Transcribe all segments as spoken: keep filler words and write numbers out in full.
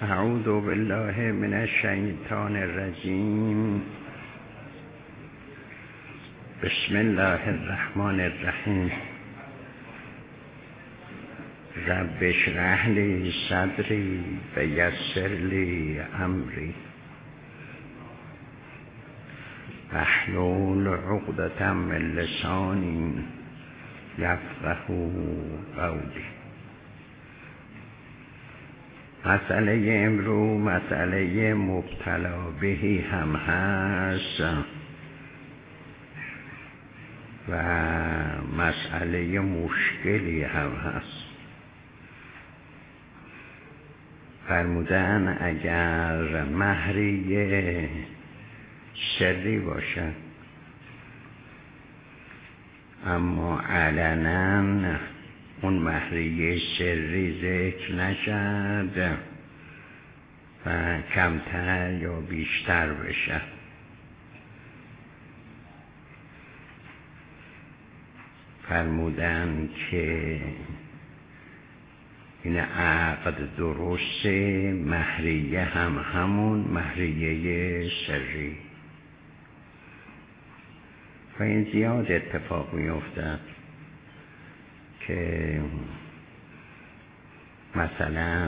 اعوذ بالله من الشیطان الرجیم. بسم الله الرحمن الرحیم. رب اشرح لی صدری و یسر لی امری واحلل عقدة من لسانی یفقهوا قولی. مسئله امرو مسئله مبتلا بهی هم هست و مسئله مشکلی هم هست. فرمودن اگر مهریه سری باشد اما علنا اون مهریه سری ذکر نشد و کمتر یا بیشتر بشه، فرمودن که این عقد درسته، مهریه هم همون مهریه سری و این زیاد اتفاق می افتد که مثلا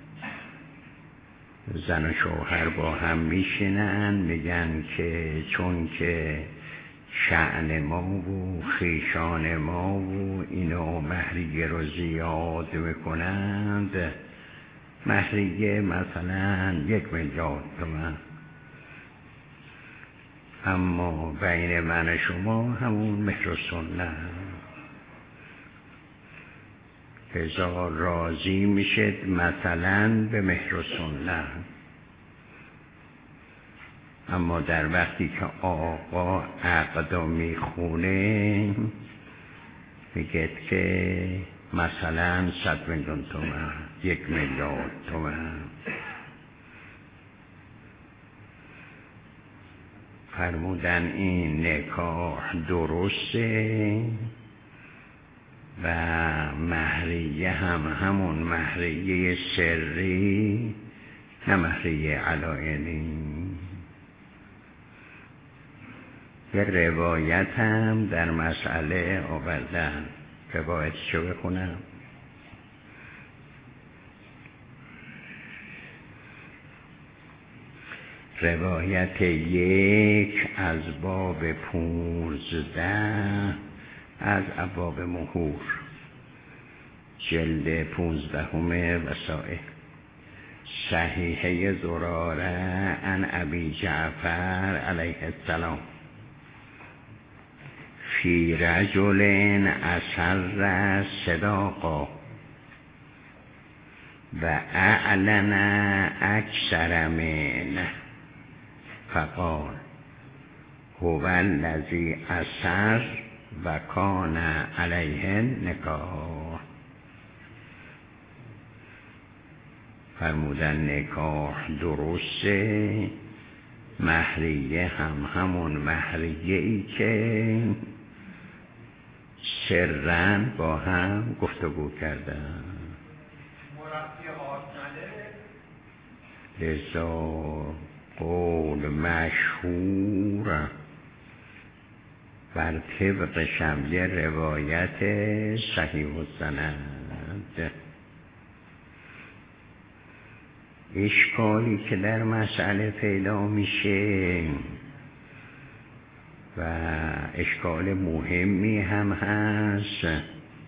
زن و شوهر با هم میشینن میگن که چون که شأن ما و خویشان ما و اینو مهریه رو زیاد میکنند، مهریه مثلا یک میلیارد تومان، اما بین من و شما همون مهر و سنت هزار راضی میشد مثلا به مهر و سنت. اما در وقتی که آقا عقدا میخونه میگه که مثلا صد میلیون تومان، یک میلیارد تومان. فرمودن این نکاح درسته و مهریه هم همون مهریه سری، نه مهریه علایمی. یه روایت هم در مسئله آوردن، روایت چه بخونم؟ روایت یک از باب پونزده از ابواب مهور، جلد پونزدهم وسائل، صحیحه زراره عن ابی جعفر علیه السلام فی رجل اسر صداقا و اعلن اکثر منه فقال هو الذی اسر و کان علیه نکاح. فرمودن نکاح درسته، مهریه هم همون مهریه ای که سرن با هم گفتگو کردن. لذا قول مشهور بر طبق شمله روایت صحیح السند. اشکالی که در مسئله پیدا میشه و اشکال مهمی هم هست،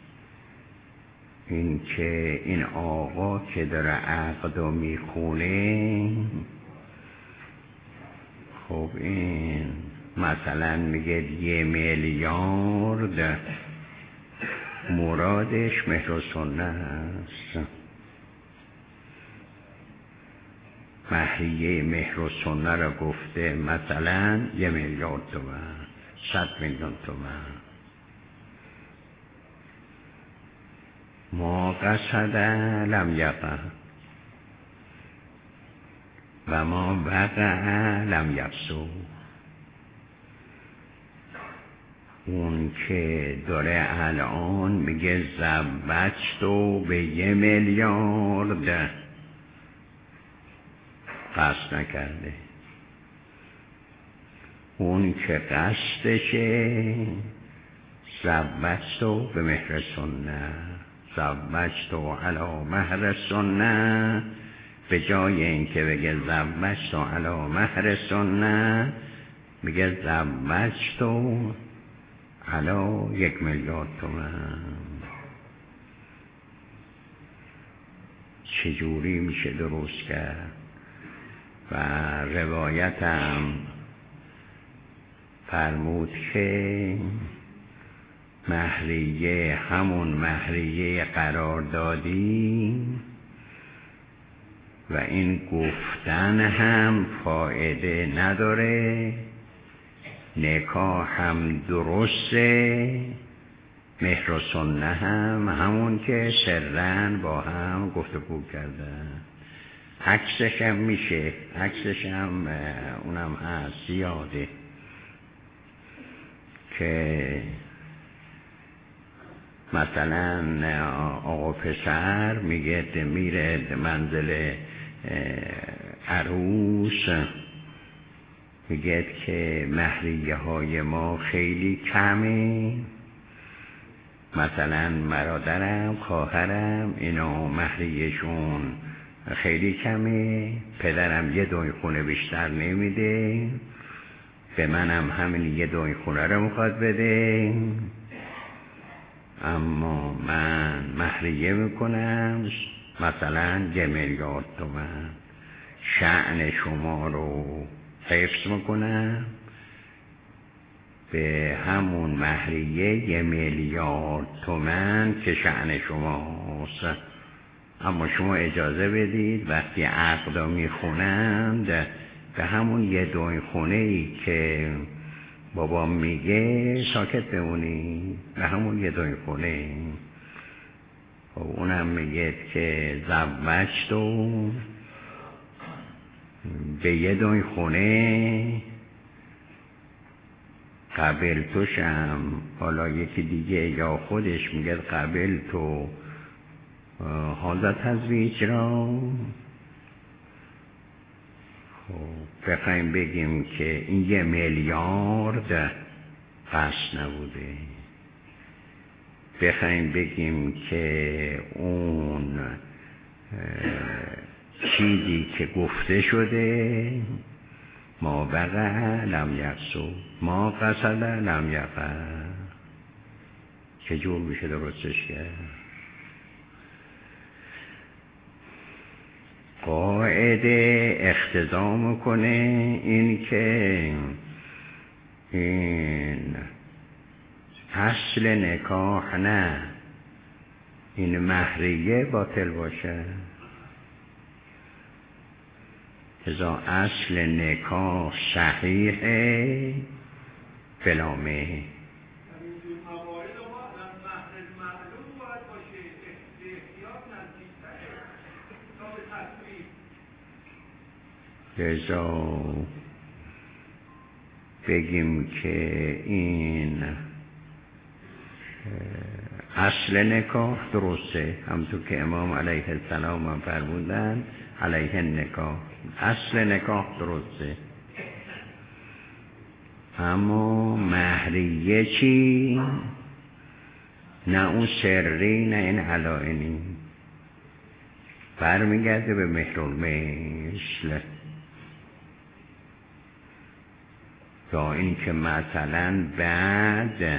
این که این آقا که داره عقد رو میخونه، خب این مثلا میگه یه میلیارد، مرادش مهر و سنت است. مهریه مهر و سنت را گفته مثلا یه میلیارد تومان، صد میلیون تومان. ما قصد لم یقع و ما وقع لم یفسد. اون که داره الان میگه، 'زوجت' تو به یه میلیارد، قصد نکرده. اون که قصدشه زوجتو به مهر سنت، زوجتو علی مهر سنت، به جای اینکه بگه زوجتو علی مهر سنت میگه زوجتو علی یک میلیارد تومان. چجوری میشه درست کرد؟ و روایتم فرمود که مهریه همون مهریه قراردادی و این گفتن هم فایده نداره، نکاح هم درسته، مهر و سنه هم همون که سرن با هم گفتگو کردن. عکسش هم میشه، عکسش هم اونم هست زیاده که مثلا آقا پسر میگه میره منزل عروس، میگه که مهریه های ما خیلی کمه، مثلا برادرم خواهرم اینا مهریهشون خیلی کمه، پدرم یه دوی خونه بیشتر نمیده، به منم همین یه دوی خونه رو میخواد بده، اما من مهریه میکنم مثلا یه میلیارد تومن، شأن شما رو حفظ میکنم، به همون مهریه یه میلیارد تومن که شأن شماست، اما شما اجازه بدید وقتی عقدا میخونند به همون یه دوی خونه ای که بابا میگه ساکت بمونی، به همون یه دوی خونه. و اونم میگه که زوجتو به یه دوی خونه قبل توشم، حالا یکی دیگه یا خودش میگه قبل تو حاضر تزویج را. خب بخوایم بگیم که این یه میلیارد قصد نبوده، بخوایم بگیم که اون چیزی که گفته شده ما بقى لم یقصد ما قصد لم یقع، چجور میشه درستش کرد؟ قاعده اقتضا میکنه این که این اصل نکاح نه این مهریه باطل باشه، ازا اصل نکاح صحیحه بلا مهر. لذا بگیم که این اصل نکاح درسته، همونطور که امام علیه السلام هم فرمودن علیه نکاح، اصل نکاح درسته، اما مهریه چی؟ نه اون سری نه این علائنی، برمیگرده به مهرالمثل. یا این که مثلا بعد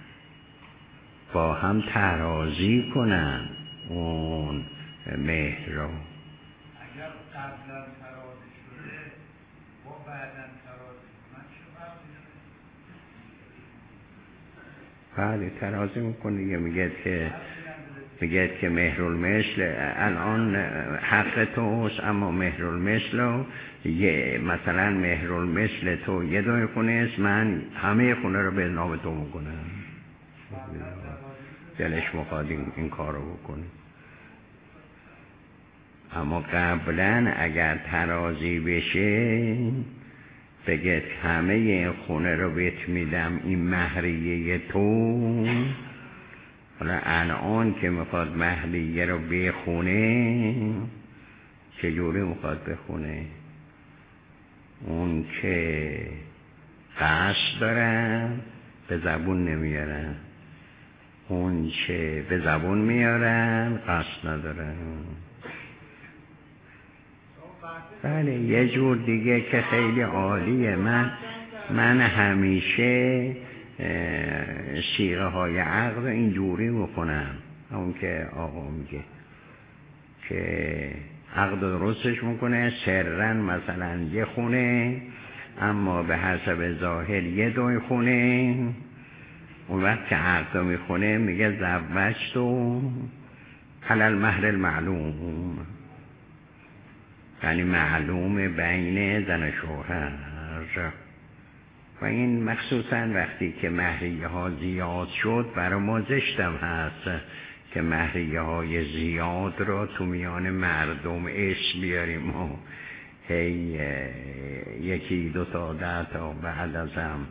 با هم ترازی کنن اون مهر رو، اگر قبلا ترازی شده و بعدا ترازی کنن چه فرقی داره؟ بله ترازی میکنه، یا میگه که میگه که مهرالمثل الان حق توست، اما مهرالمثل یه مثلا مهرالمثل تو یه دوی خونه است، من همه خونه رو به نام تو میکنم، دلش مخواد این, این کار رو بکنه. اما قبلا اگر ترازی بشه بگه همه این خونه رو بهت میدم این مهریه تو، حالا الان که میخواد مهریه رو بخونه چجوری میخواد بخونه؟ اون که قصد دارن به زبون نمیارن، اون که به زبون میارن قصد ندارن. بله یه جور دیگه که خیلی عالیه. من من همیشه صیغه های عقل اینجوری میکنم، اون که آقا میگه که عقد درستش میکنه سرن مثلا یه خونه اما به حسب ظاهر یه دوی خونه. اون وقت که عقد میخونه میگه زوجتو علی المهر المعلوم، یعنی معلوم بین زن و شوهر. و این مخصوصا وقتی که مهریه ها زیاد شد برای ما زشتم هست که مهریه های زیاد را تو میان مردم اسم بیاریم و هی یکی دو تا ده تا بعد از هم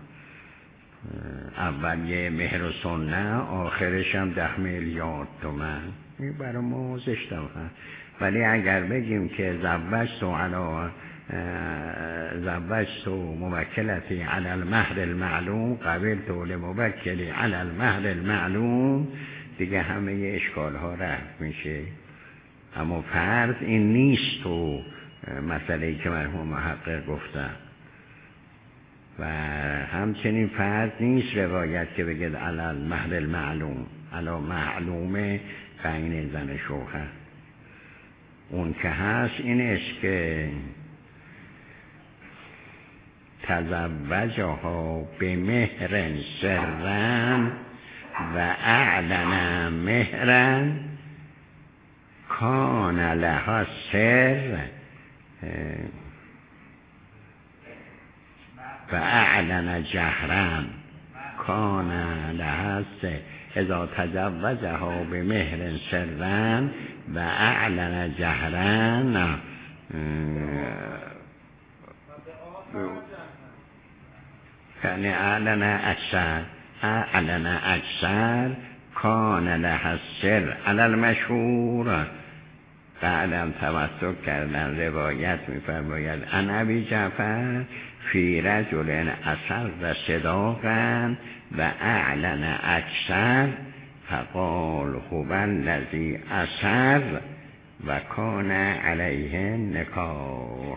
اول یه مهر و سنه آخرش هم ده میلیارد تومن. این برای ما زشتم هست. ولی اگر بگیم که زوجت و علا زوجت و موکلتی علی المهر المعلوم قبلت لموکلی علی المهر المعلوم، دیگه همه اشکال ها رفت میشه. اما فرض این نیست تو مسئله‌ای که مرحوم محقق گفتن و همچنین فرض نیست روایت که بگید علی المهر المعلوم، علی معلومه بین زن شوهر. اون که هست این است که تزوجها به مهر سرن و اعلن مهرن کان لها سر و اعلن جهرن کان لها سر. اذا تزوجها به مهر سرن و اعلن جهرن یعنی اعلن اکثر اعلن اکثر کان لها سر علی المشهور. بعدم توسط کردن روایت میفرماید ان ابی جعفر فی رجل اثر و صداقا و اعلن اکثر فقال هو الذی اثر و کان علیه نکاح.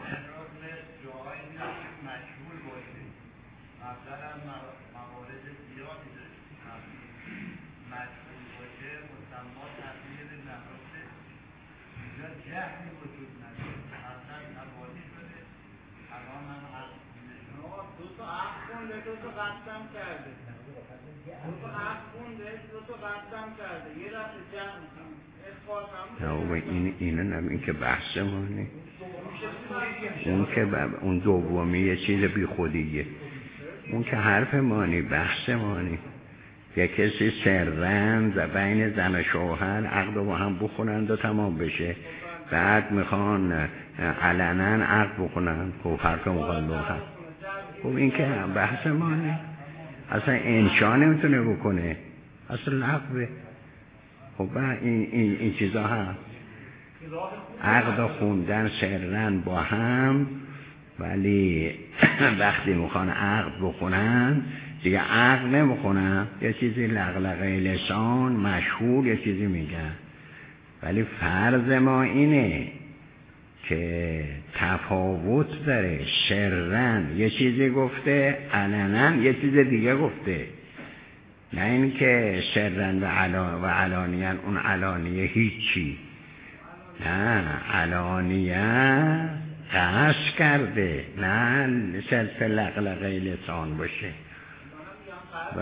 این اینه نم این که بحث مانه، اون که اون دومی یه چیز بی خودیه، اون که حرف مانی بحث مانی. یه کسی سرند و بین زن و شوهر عقد با هم بخونند و تمام بشه، بعد میخوان علنا عقد بخونند. خب فرق میخوان با هم. خب این که بحث مانه، اصلا انشا نمیتونه بکنه، اصلا لغوه. خب این, این, این چیزا هست. عقد خوندن سرن با هم، ولی وقتی میخوان عقد بخونن دیگه عقد نمیخونن، یه چیزی لغلقه لسان مشهور یه چیزی میگن. ولی فرض ما اینه که تفاوت داره. سرن یه چیزی گفته، علنا یه چیز دیگه گفته. نه این که سرن و علا و علانیان، اون علانیه هیچی نه، علانیه قصد کرده، نه صرف لغلقه لسان باشه. و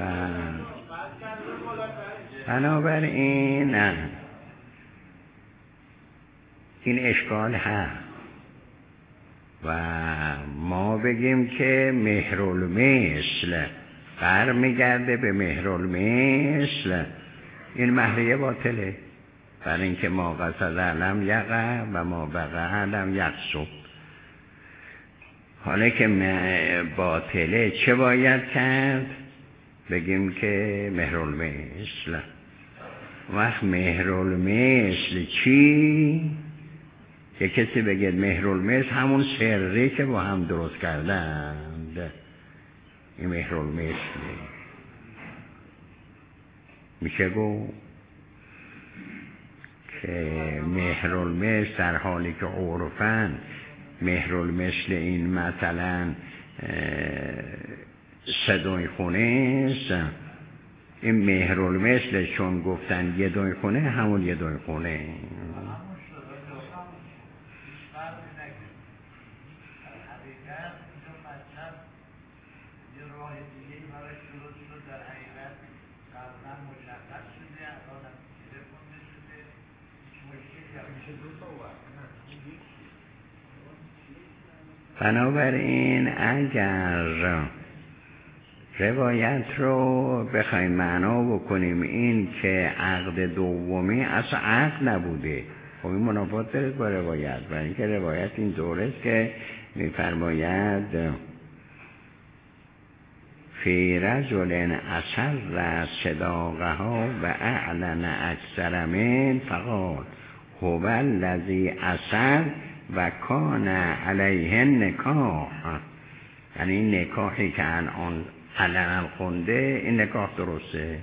بنابراین نه این اشکال هست. و ما بگیم که مهرالمثل برمیگرده به مهرالمثل، این مهریه باطله. برای اینکه ما قصد علم یقع و ما بقع علم یقصب. حالا که باطله چه باید کرد؟ بگیم که مهرالمثل. وقت مهرالمثل چی؟ یه کسی بگه مهرالمصر همون سره که با هم درست کردند، این مهرالمصر میشه گفت که مهرالمصر در حالی که عرفن مهرالمثل این مثلا سه خونه است، این مهرالمثل چون گفتن یه دوی خونه همون یه دوی خونه. بنابراین اگر روایت رو بخوایم معنا بکنیم این که عقد دومی اصلا عقد نبوده، خب این منافات داره با روایت، برای اینکه روایت این دوره است که میفرماید فی رجل اصر صداقها و اعلن اکثر من فقال هو الذی اصر و کان علیه نکاح، یعنی این نکاحی که الان علنا خونده این نکاح درسته.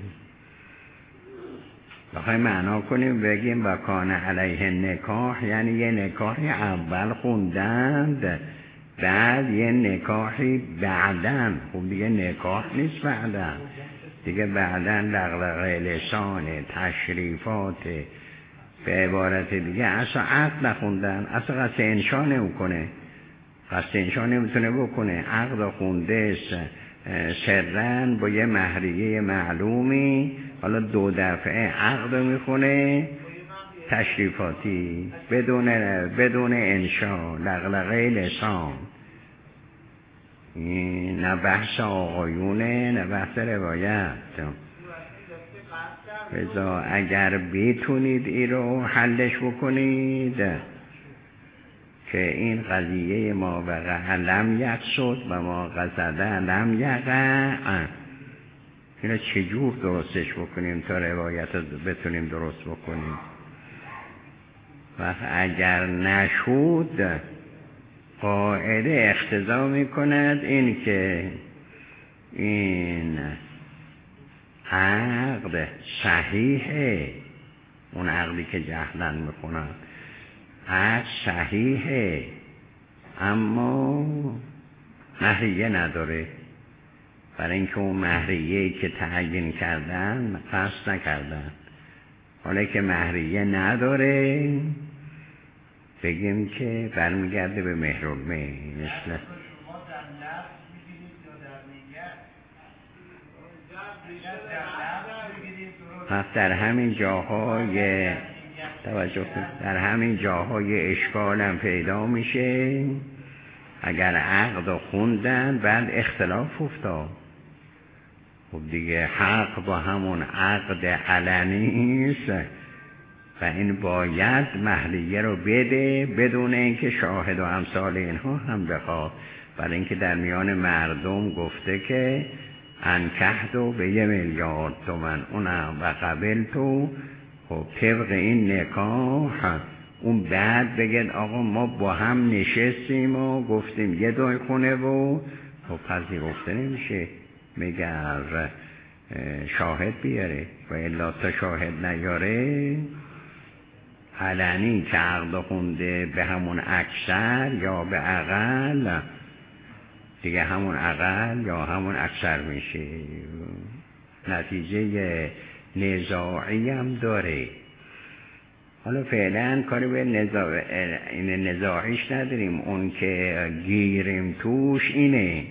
بخوایم معنا کنیم بگیم و کان علیه نکاح یعنی یه نکاحی اول خوندند بعد یه نکاحی بعدن، خب دیگه نکاح نیست بعدن دیگه، بعدن دغدغه لسان تشریفات، به عبارت دیگه اصلا عقد نخوندن، اصلا قصد انشا نمیکنه، قصد انشا نمیتونه بکنه، عقد خونده سرن با یه مهریه معلومی، حالا دو دفعه عقد میخونه تشریفاتی بدون بدون انشا، لغلغه لسان. این نه بحث آقایونه نه بحث روایت. بذار اگر بتونید این رو حلش بکنید که این قضیه ما وقع لم یقصد و ما قصده لم یقع، اینو چجور درستش بکنیم تا روایت رو بتونیم درست بکنیم. و اگر نشود قاعده اقتضا میکند این که این عقد صحیحه، اون عقدی که جهلن میکنن عقد صحیحه اما مهریه نداره، برای اینکه اون مهریه که تعیین کردن قصد نکردن. حالا که مهریه نداره بگیم که برمیگرده به مهرالمثل. پس در همین جاهای توجه در همین جاهای اشکالم پیدا میشه. اگر عقد خوندن بعد اختلاف افتاد، خب دیگه حق با همون عقد علنی است و این باید مهریه رو بده بدون اینکه شاهد و امثال اینها هم بخواد، برای اینکه در میان مردم گفته که انکحتو به یه میلیارد تومن اونم و قبل تو، خب طبق این نکاح اون بعد بگید آقا ما با هم نشستیم و گفتیم یه دوی خونه و خب پذیرفته نمیشه، مگر شاهد بیاره و الا تا شاهد نیاره علنی که عقد خونده به همون اکثر یا به اقل دیگه همون اقل یا همون اکثر میشه. نتیجه نزاعی هم داره. حالا فعلا کاری به نزاع... این نزاعیش نداریم، اون که گیریم توش اینه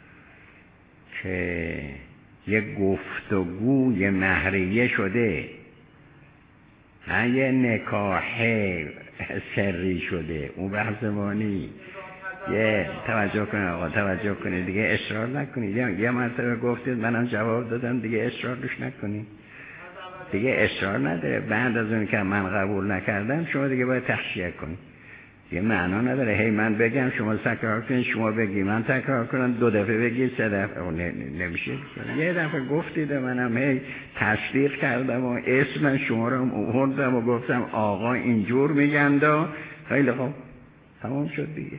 که یه گفتگوی مهریه شده نه یه نکاح سری شده، اون بحث ما نیست. یه توجه کنید آقا توجه کنید دیگه اصرار نکنید، یه مرتبه گفتید منم جواب دادم دیگه اصرار روش نکنید دیگه، اصرار نداره. بعد از اون که من قبول نکردم شما دیگه باید تحشیه کنید، یه معنا نداره هی من بگم شما تکرار کنید، شما بگی من تکرار کنم، دو دفعه بگید سه دفعه نمیشه. یه دفعه گفتید منم هی تصدیق کردم و اسم شما رو آوردم و گفتم آقا اینجور میگن دا خیلی خوب، تمام شد دیگه.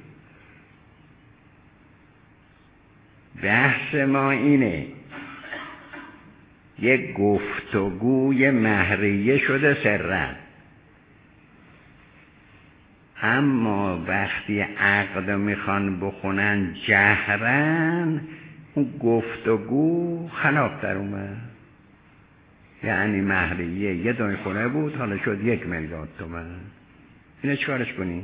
بحث ما اینه یک گفتگوی مهریه شده سرن، اما وقتی عقد میخوان بخونن جهرن، اون گفتگو خلاف در اومد. یعنی مهریه یه دونه خونه بود، حالا شد یک میلیارد تومان. اینو چیکارش کنی؟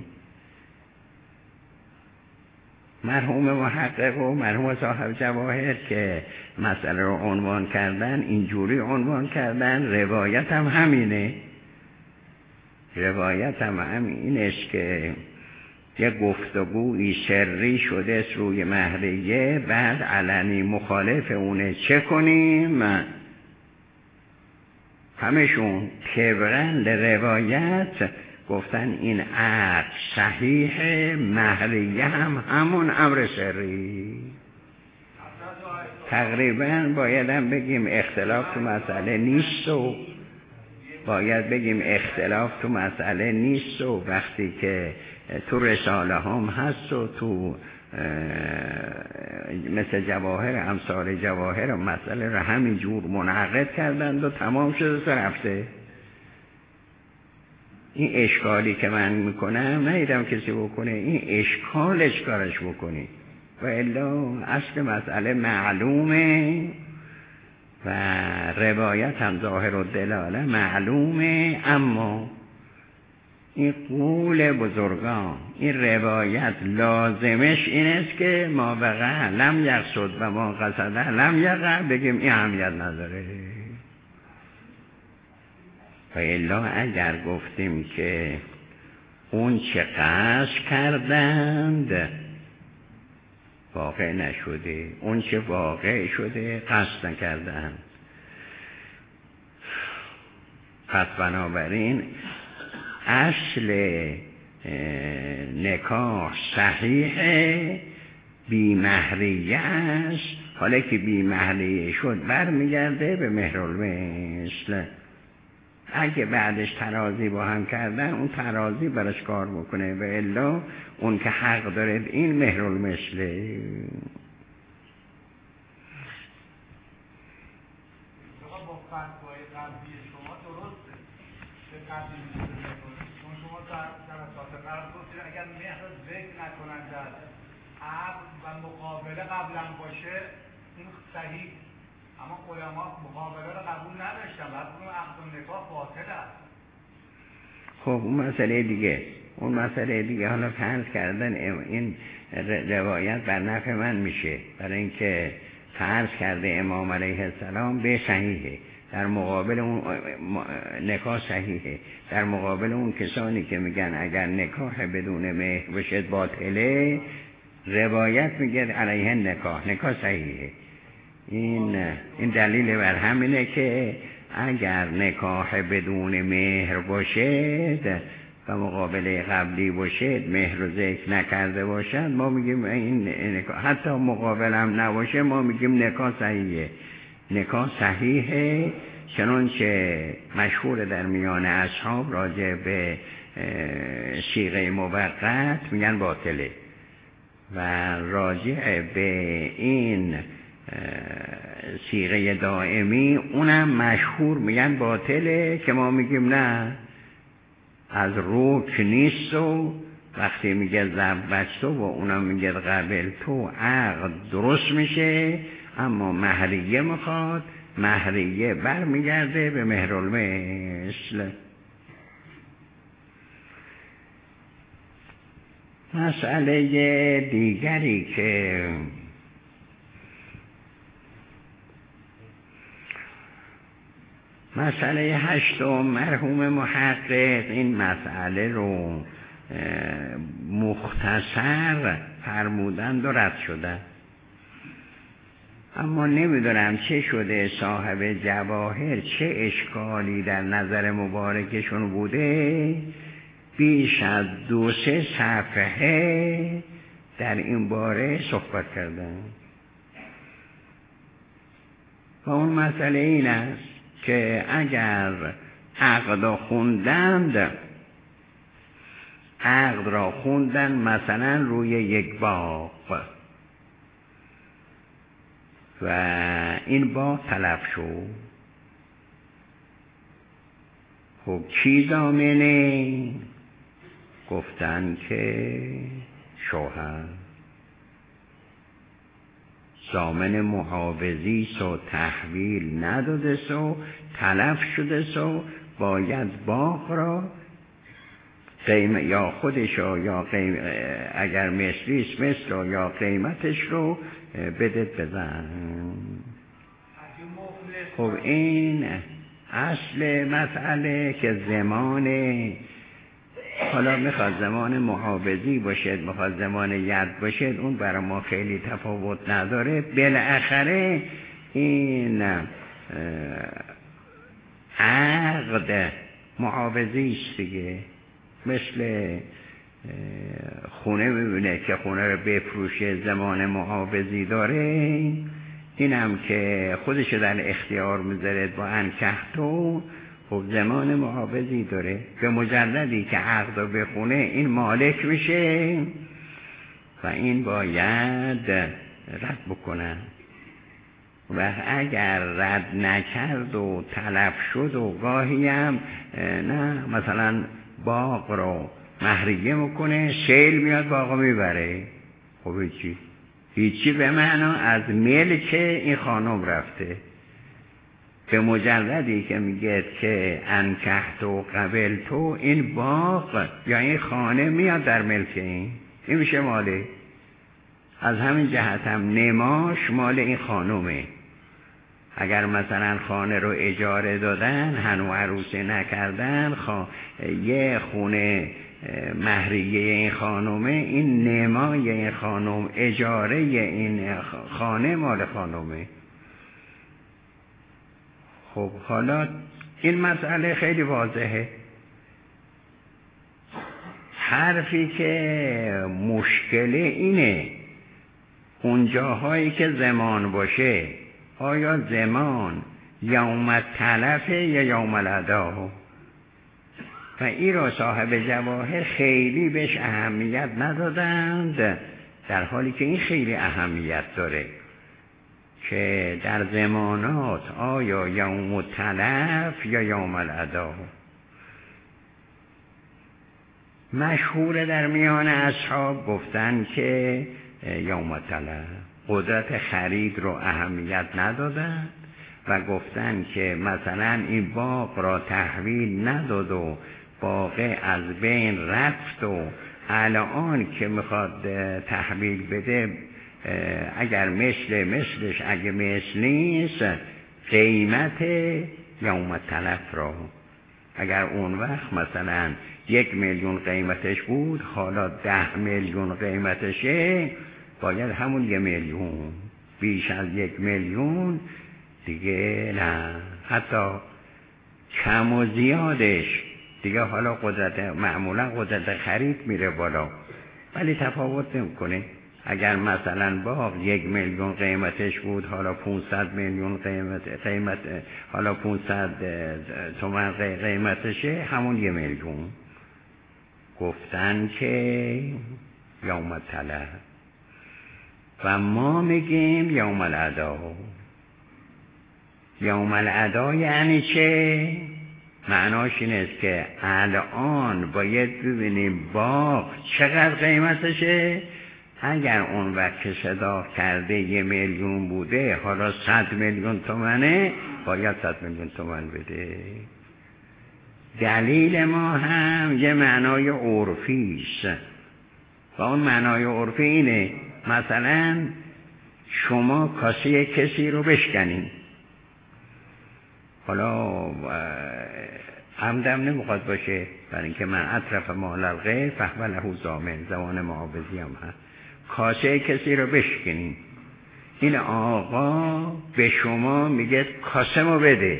مرحوم محقق و مرحوم صاحب جواهر که مسئله رو عنوان کردن اینجوری عنوان کردن، روایت هم همینه. روایت هم همینش که یه گفتگوی سری شده است روی مهریه، بعد علنی مخالف اونه چه کنیم؟ همشون طبقاً روایت گفتن این عقد صحیح، مهریه هم همون امر سری. تقریباً بایدم بگیم اختلاف تو مسئله نیست و باید بگیم اختلاف تو مسئله نیست و وقتی که تو رساله هم هست و تو مثل جواهر امثال جواهر و مسئله رو همین جور منعقد کردند و تمام شده سه رفته. این اشکالی که من میکنم ندیدم کسی بکنه، این اشکالش کارش بکنی و الا اصل مسئله معلومه و روایت هم ظاهر و دلاله معلومه، اما این قول بزرگان، این روایت لازمش این است که ما وقع لم یقصد و ما قصده لم یقع بگیم این اهمیت نداره. و الا اگر گفتیم که اون چه قصد کردند واقع نشده، اون چه واقع شده قصد نکردند، پس بنابراین اصل نکاح صحیح بی مهریه است. حالا که بی مهریه شد برمیگرده به مهرالمثل. اگه بعدش ترازی با هم کردن اون ترازی براش کار بکنه و الا اون که حق داره این مهرالمثله. با فتوای قبلی شما درسته که قبلی میشه چون شما در جلسات قبل گفتید اگر مهر ذکر نکنن در عقد و مقابله قبلا باشه این صحیح، اما علما مقابله رو قبول نداشتن، بعد اون عقد و نکاح باطل است. خب اون مسئله دیگه اون مسئله دیگه حالا فرض کردن این روایت بر نفع من میشه، برای اینکه فرض کرده امام علیه السلام به صحیحه، در مقابل اون نکاح صحیحه، در مقابل اون کسانی که میگن اگر نکاح بدون مهر بشه باطله، روایت میگه علیه نکاح نکاح صحیحه. این این دلیل بر همینه که اگر نکاح بدون مهر باشد و مقابله قبلی باشد، مهر رو ذکر نکرده باشد، ما میگیم این نکاح، حتی مقابل هم نباشه ما میگیم نکاح صحیحه. نکاح صحیحه چنانچه مشهور در میان اصحاب راجع به صیغه موقت میگن باطله و راجع به این صیغه دائمی اونم مشهور میگن باطله که ما میگیم نه از رکن نیست و وقتی میگه زوجتو و اونم میگه قبل تو عقد درست میشه، اما مهریه میخواد، مهریه بر میگرده به مهرالمثل. مسئله دیگری که مسئله هشتم، مرحوم محقق این مسئله رو مختصر فرمودند و رد شدن، اما نمیدونم چه شده صاحب جواهر چه اشکالی در نظر مبارکشون بوده، بیش از دو سه صفحه در این باره صحبت کردن و اون مسئله این است که اگر عقد خوندند عقد را خوندن مثلا روی یک باغ و این باغ تلف شد. خب کی ضامنه؟ گفتن که شوهر. ضامن محافظی سو تحویل نداده سو تلف شده سو باید باغ را قیمت یا خودش یا قیم... اگر مثلیست مثل رو یا قیمتش رو بدت بزن. خب این اصل مسئله که زمان، حالا میخواد زمان محافظی باشد میخواد زمان ید باشد، اون برای ما خیلی تفاوت نداره. بالاخره این عقد محافظی است دیگه. مثل خونه میبینه که خونه رو بفروشه زمان محافظی داره، اینم که خودش در اختیار میذاره با انکحتو، خب زمان محافظی داره. به مجردی که عقد رو بخونه این مالک میشه و این باید رد بکنن. و اگر رد نکرد و تلف شد و گاهی هم نه مثلا باغ رو مهریه میکنه، سیل میاد باغ رو میبره، خب هیچی هیچی به معنا از ملک این خانم رفته. به مجردی که میگه که انکحت و قبل تو، این باغ یا این خانه میاد در ملک این این میشه ماله. از همین جهت هم نماش مال این خانومه. اگر مثلا خانه رو اجاره دادن هنو عروسی نکردن، خوا... یه خونه مهریه این خانومه، این نمای این خانوم، اجاره این خانه مال خانومه. خب حالا این مسئله خیلی واضحه. حرفی که مشکله اینه اون جاهایی که زمان باشه، آیا زمان یوم تلفه یا یوم الادا؟ و این را صاحب جواهر خیلی بهش اهمیت ندادند، در حالی که این خیلی اهمیت داره که در زمانات آیا یوم تلف یا یوم الادا. مشهور در میان اصحاب گفتن که یوم تلف. قدرت خرید رو اهمیت ندادن و گفتن که مثلا این باغ را تحویل نداد و باغ از بین رفت و الان که میخواد تحویل بده، اگر مثل مثلش اگه مثل نیست، قیمت یوم تلف را، اگر اون وقت مثلا یک میلیون قیمتش بود حالا ده میلیون قیمتشه، باید همون یک میلیون، بیش از یک میلیون دیگه نه. حتی کم و زیادش دیگه حالا قدرت معمولا قدرت خرید میره بالا، ولی تفاوت نمیکنه. اگر مثلا باغ یک میلیون قیمتش بود حالا پانصد میلیون قیمت قیمت حالا پانصد تومن قیمتشه، همون یک میلیون. گفتن که یوم تلف و ما میگیم یوم الادا. یوم الادا یعنی چه؟ معناش این است که الان باید ببینیم باغ چقدر قیمتشه. اگر اون وقت که صدا کرده یه میلیون بوده حالا صد میلیون تومنه، باید صد میلیون تومن بده. دلیل ما هم یه معنای عرفی است و اون معنای عرفی اینه مثلا شما کاسه کسی رو بشکنین، حالا عمدم نمیخواد باشه برای اینکه من اطرف مال الغیر فهو له ضامن، زمان معاوضی هم هست، کاسه کسی رو بشکنین، این آقا به شما میگه کاسه ما بده.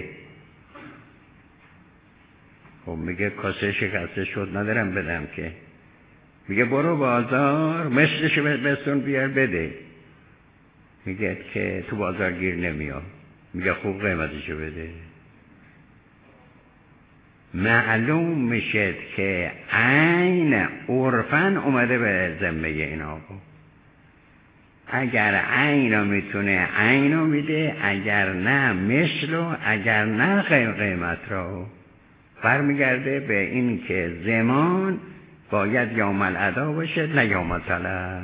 خب میگه کاسه شکسته شد ندارم بدم که، میگه برو بازار مثلش بستون بیار بده. میگه که تو بازار گیر نمیاد، میگه خوب قیمتشو بده. معلوم میشه که عین عرفن اومده به ذمه اینا بود. اگر عین رو میتونه عین رو میده، اگر نه مثل رو، اگر نه قیمت رو. برمیگرده به این که زمان باید یوم الادا باشه نه یوم طلب.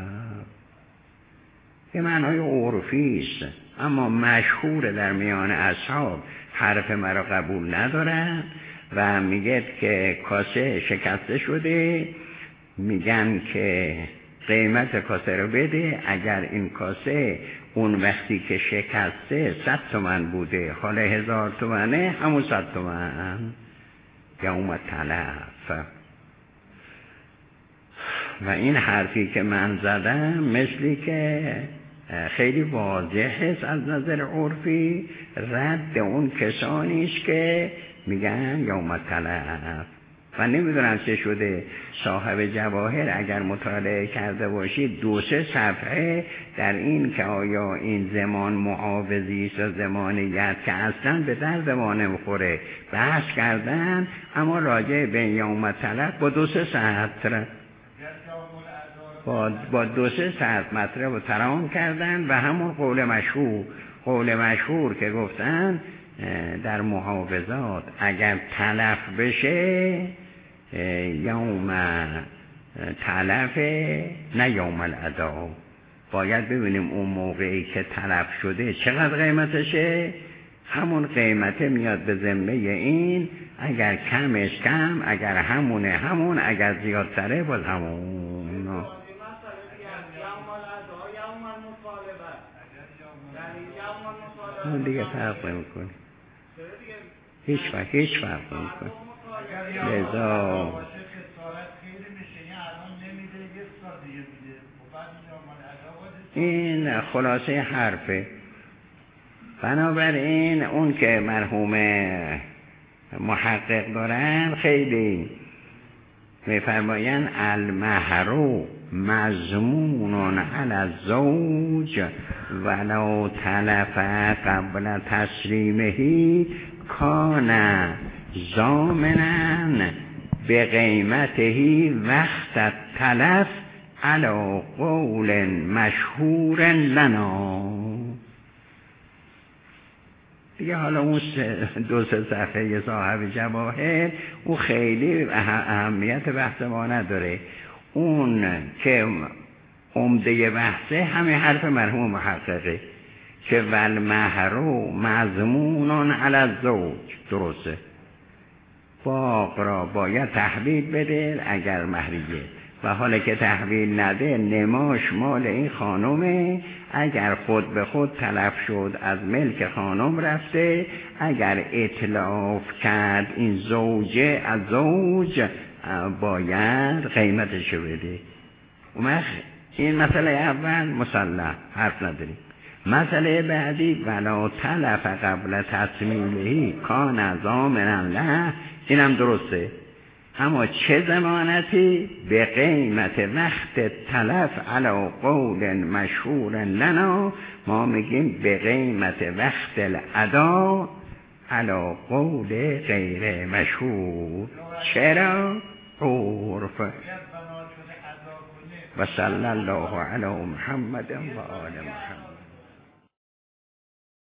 یه معنای عرفی است، اما مشهور در میان اصحاب حرف مرا قبول ندارن و میگه که کاسه شکسته شده، میگن که قیمت کاسه رو بده. اگر این کاسه اون وقتی که شکسته صد تومن بوده، حالا هزار تومنه، همون صد تومن یوم طلب. و این حرفی که من زدم مثلی که خیلی واضح است از نظر عرفی، رد اون کسانی است که میگن یوم طلب. و نمیدونم چه شده صاحب جواهر اگر مطالعه کرده باشید دو سه صفحه در این که آیا این زمان معاوضی است و زمانیت که اصلا به درد ما نمیخوره بحث کردن، اما راجع به یوم طلب با دو سه سطر با, با دو سه سطر مطلب رو ترام کردن و همون قول مشهور قول مشهور که گفتن در محافظات اگر تلف بشه یوم تلف نه یوم الادا. باید ببینیم اون موقعی که تلف شده چقدر قیمتشه، همون قیمته میاد به ذمه این، اگر کمش کم، اگر همونه همون، اگر زیادتره باز همون. اون دیگه فرق نمی‌کنه، هیچ فرق هیچ فرق نمی‌کنه. لذا این خلاصه حرفه. بنابراین اون که مرحوم محقق دارن خیلی میفرماین المهر مضمون علی الزوج ولو تلف قبل تسلیمه کان ضامنا به قیمته وقت تلف علی قول مشهور لنا. دیگه حالا اون دو سه صفحه صاحب جواهر او خیلی اهمیت بحث ما نداره. اون که عمده بحثه همین حرف مرحوم محققه که والمهر مضمون علی الزوج. درسته، باغ را باید تحویل بده اگر مهریه، و حالا که تحویل نده نماش مال این خانومه. اگر خود به خود تلف شد از ملک خانم رفته، اگر اتلاف کرد این زوجه از زوج باید قیمتشو بده. اومد این مسئله اول مسلح حرف نداریم. مسئله بعدی ولا تلف قبل تسلیمه کان ضامنا له، اینم درسته، اما چه ضمانتی؟ به قیمت وقت تلف علی قول مشهور لنا. ما میگیم به قیمت وقت الادا علی قول غیر مشهور. چرا؟ عرف. و صلی الله علی محمد و آل محمد.